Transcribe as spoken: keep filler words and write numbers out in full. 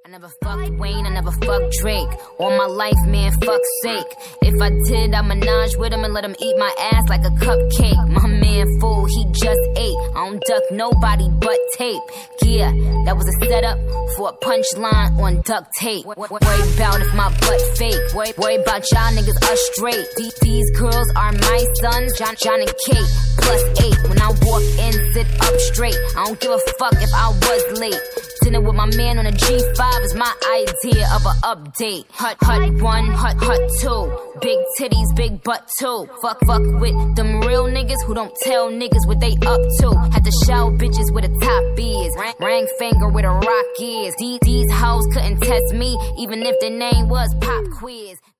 I never fucked Wayne, I never fucked Drake. All my life, man, fuck's sake. If I did, I'd menage with him and let him eat my ass like a cupcake. My man fool, he just ate. I don't duck nobody but tape. Yeah, that was a setup for a punchline on duct tape. Worry about if my butt fake. Worry, worry about y'all niggas are straight. These, these girls are my sons, John, John and Kate, plus eight. When I walk in, sit up straight. I don't give a fuck if I was late. Dinner with my man on a G five is my idea of an update. Hut, hut one, hut, hut two. Big titties, big butt too. Fuck, fuck with them real niggas who don't tell niggas what they up to. Had to show bitches where the top is. Rang, rang finger where the rock is. These, these hoes couldn't test me, even if their name was Pop Quiz.